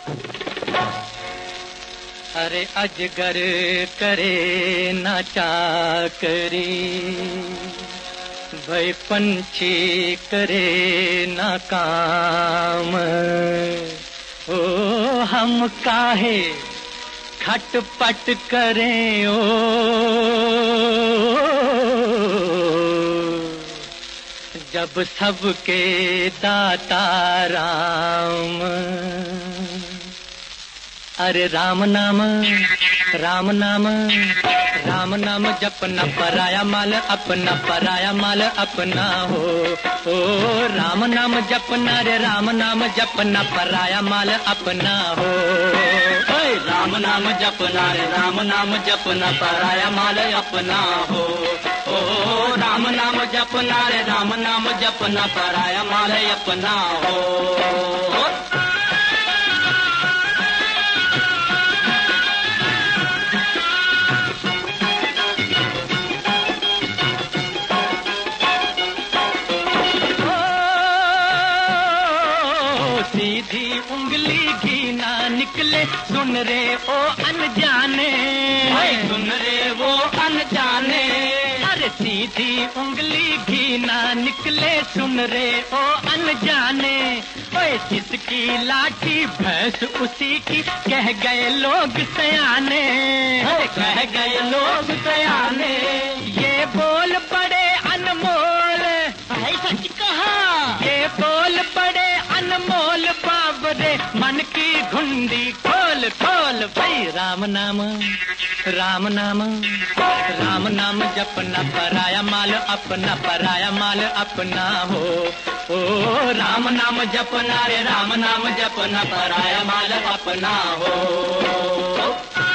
अरे अजगर करे ना चाकरी, भई पंछी करे ना काम। ओ हम काहे खटपट करें ओ, जब सबके दाता राम। अरे राम नाम राम नाम राम नाम जपना, पराया माल अपना, पराया माल अपना हो। ओ राम नाम जपना रे राम नाम जपना, पराया माल अपना हो। ओए राम नाम जपना रे राम नाम जपना, पराया माल अपना हो। ओ राम नाम जपना रे राम नाम जपना, पराया माल अपना हो। सीधी उंगली घी ना निकले, सुन रे ओ अनजाने, सुन रे वो अनजाने। अरे सीधी उंगली घी ना निकले, सुन रे ओ अनजाने। ओए जिसकी लाठी भैंस उसी की, कह गए लोग सयाने, कह गए लोग सयाने। ये बोल बड़े अनमोल, भाई सच कहा, ये बोल बड़े अनमोल बाबरे, मन की घुंडी खोल खोल भाई। राम नाम राम नाम राम नाम जपना, पराया माल अपना, पराया माल अपना हो। ओ राम नाम जपना रे राम नाम जपना, पराया माल अपना हो।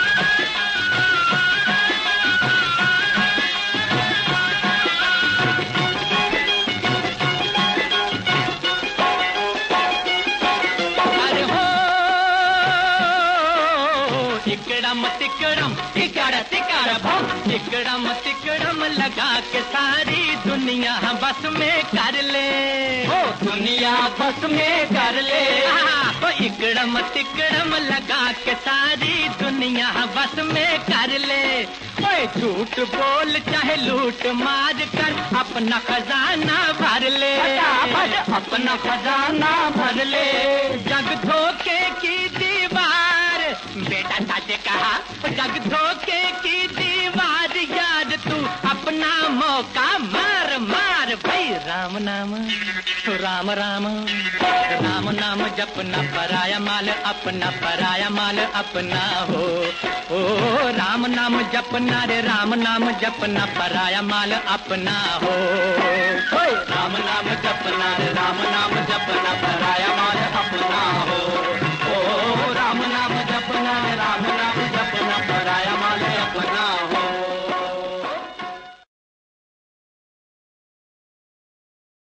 तिकड़म तिकड़म तिकड़ तिकड़ भम, तिकड़म तिकड़म लगा के सारी दुनिया बस में कर ले। ओ दुनिया बस में कर ले। ओ इकड़म तिकड़म लगा के सारी दुनिया बस में कर ले। ओए झूठ बोल चाहे लूट मार कर, अपना खजाना भर ले, अपना खजाना भर ले। जग धोखे की दीवार, बेटा साचे कहा, जग धोखे की दीवार यार, तू अपना मौका मार मार भाई। राम नाम राम राम राम नाम जपना, पराया माल अपना, पराया माल अपना हो। ओ राम नाम जपना रे राम नाम जपना, पराया माल अपना हो। राम नाम जपना रे राम नाम